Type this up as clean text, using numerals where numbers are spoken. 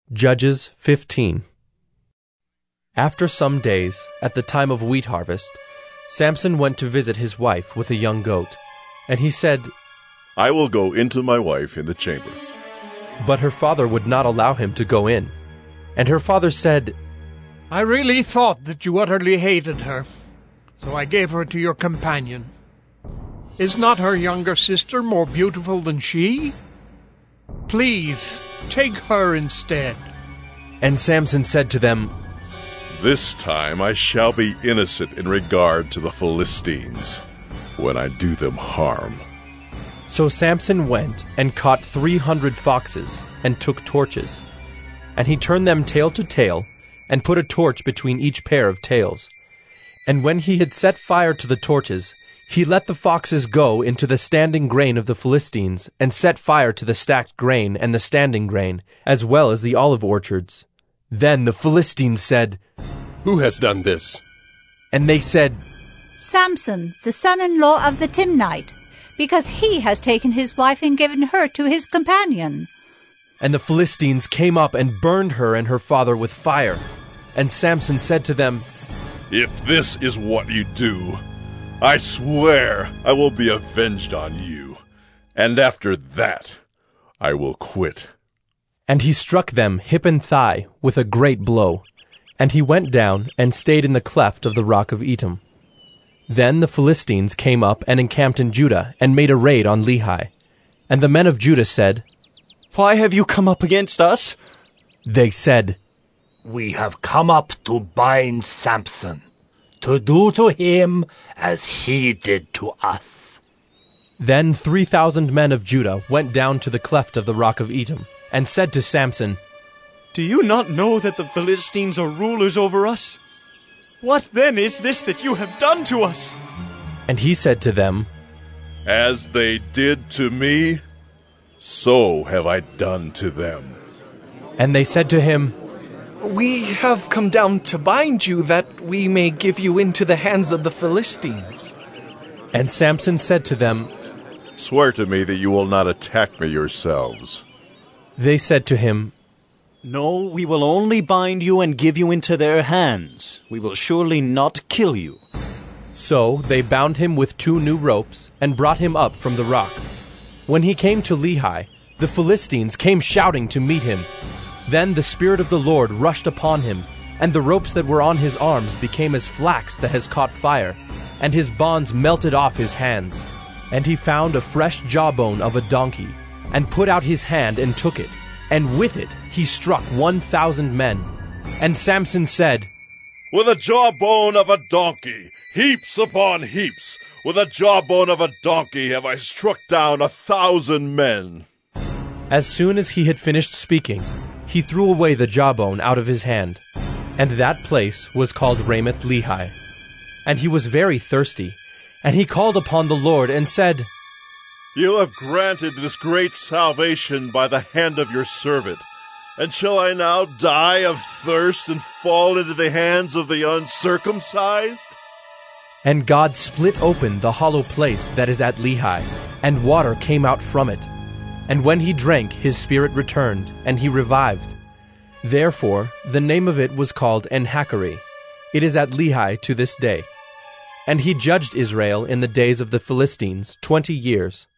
Judges 15. After some days, at the time of wheat harvest, Samson went to visit his wife with a young goat. And he said, I will go into my wife in the chamber. But her father would not allow him to go in. And her father said, I really thought that you utterly hated her, so I gave her to your companion. Is not her younger sister more beautiful than she? Please, take her instead. And Samson said to them, This time I shall be innocent in regard to the Philistines, when I do them harm. So Samson went and caught 300 foxes and took torches. And he turned them tail to tail and put a torch between each pair of tails. And when he had set fire to the torches, he let the foxes go into the standing grain of the Philistines, and set fire to the stacked grain and the standing grain, as well as the olive orchards. Then the Philistines said, Who has done this? And they said, Samson, the son-in-law of the Timnite, because he has taken his wife and given her to his companion. And the Philistines came up and burned her and her father with fire. And Samson said to them, If this is what you do, I swear I will be avenged on you, and after that I will quit. And he struck them hip and thigh with a great blow, and he went down and stayed in the cleft of the rock of Etam. Then the Philistines came up and encamped in Judah, and made a raid on Lehi. And the men of Judah said, Why have you come up against us? They said, We have come up to bind Samson, to do to him as he did to us. Then 3,000 men of Judah went down to the cleft of the rock of Etam, and said to Samson, Do you not know that the Philistines are rulers over us? What then is this that you have done to us? And he said to them, As they did to me, so have I done to them. And they said to him, We have come down to bind you, that we may give you into the hands of the Philistines. And Samson said to them, Swear to me that you will not attack me yourselves. They said to him, No, we will only bind you and give you into their hands. We will surely not kill you. So they bound him with 2 new ropes, and brought him up from the rock. When he came to Lehi, the Philistines came shouting to meet him. Then the Spirit of the Lord rushed upon him, and the ropes that were on his arms became as flax that has caught fire, and his bonds melted off his hands. And he found a fresh jawbone of a donkey, and put out his hand and took it, and with it he struck 1,000 men. And Samson said, With a jawbone of a donkey, heaps upon heaps, with a jawbone of a donkey have I struck down 1,000 men. As soon as he had finished speaking, he threw away the jawbone out of his hand, and that place was called Ramoth Lehi. And he was very thirsty, and he called upon the Lord and said, You have granted this great salvation by the hand of your servant, and shall I now die of thirst and fall into the hands of the uncircumcised? And God split open the hollow place that is at Lehi, and water came out from it. And when he drank, his spirit returned, and he revived. Therefore the name of it was called En-Hakkore. It is at Lehi to this day. And he judged Israel in the days of the Philistines 20 years.